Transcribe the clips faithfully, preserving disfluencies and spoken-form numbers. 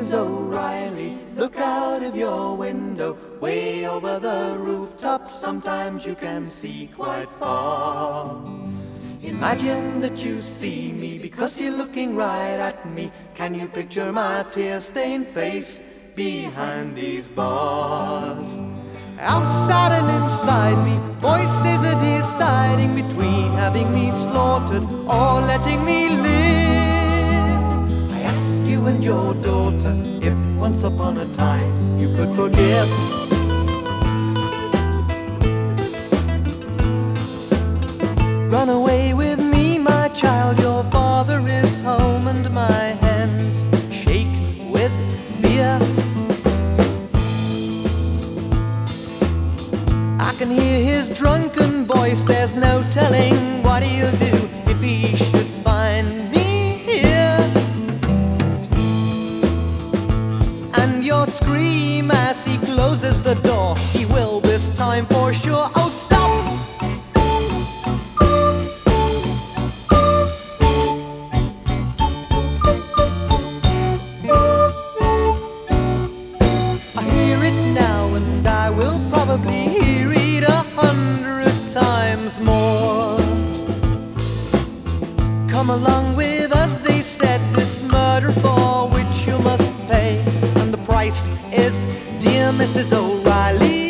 Missus O'Reilly, look out of your window. Way over the rooftop, sometimes you can see quite far. Imagine that you see me because you're looking right at me. Can you picture my tear-stained face behind these bars? Outside and inside me, voices are deciding between having me slaughtered or letting me live. I ask you and your daughter if once upon a time you could forgive. Run away with me, my child, your father is home, and my hands shake with fear. I can hear his drunken voice, there's no telling what he'll do if he should find me here. And your scream as he closes the door, he will this time for sure. Oh, stop! I hear it now, and I will probably hear it a hundred times more. Come along with us, they said, this murder for which you must pay, and the price is, dear Missus O'Reilly.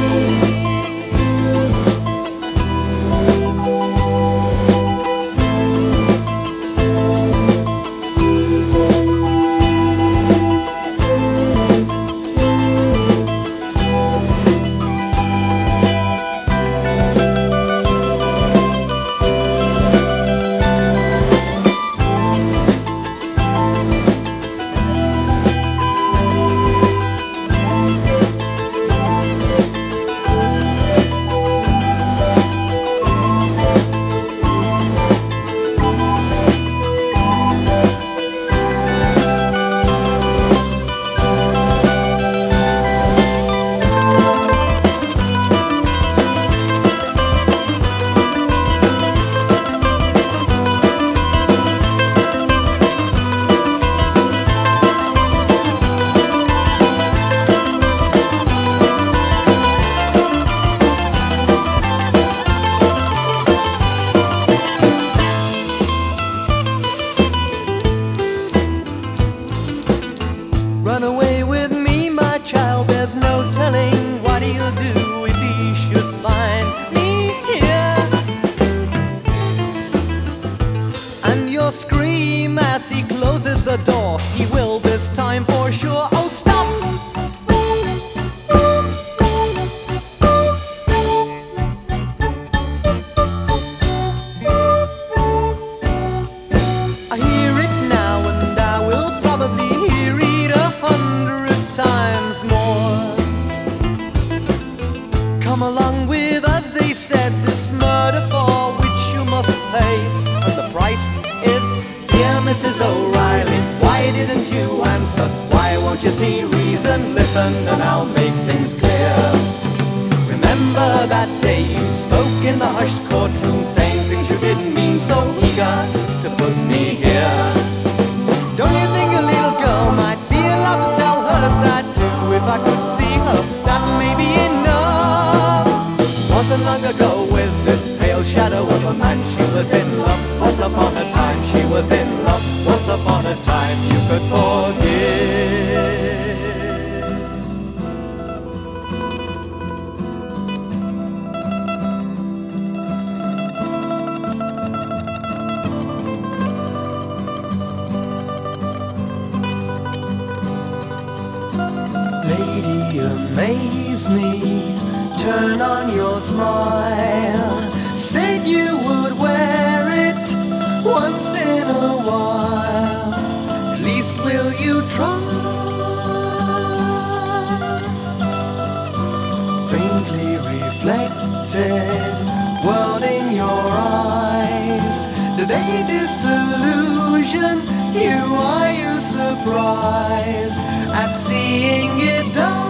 Run away with me, my child, there's no telling what he'll do if he should find me here. And your scream as he closes the door, he will this time for sure. Oh, stop! I hear it now, and I will probably hear it a hundred times more. Come along with us, they said, this murder for which you must pay, and the price is, dear Missus O'Reilly, why didn't you answer? Why won't you see reason? Listen and I'll make things clear. Remember that day you spoke in the hushed courtroom, saying things you didn't mean, so eager to put me here. Don't you think a little girl might be allowed to tell her side too? If I could see her, that may be enough. Wasn't long ago with this pale shadow of a man, she was in love. Once upon a time she was in love. Once upon a time you could forgive. Lady, amaze me, turn on your smile. Said you would wear it once in a while. At least will you try? Faintly reflected world in your eyes, do they disillusion you? Are you surprised at seeing it done?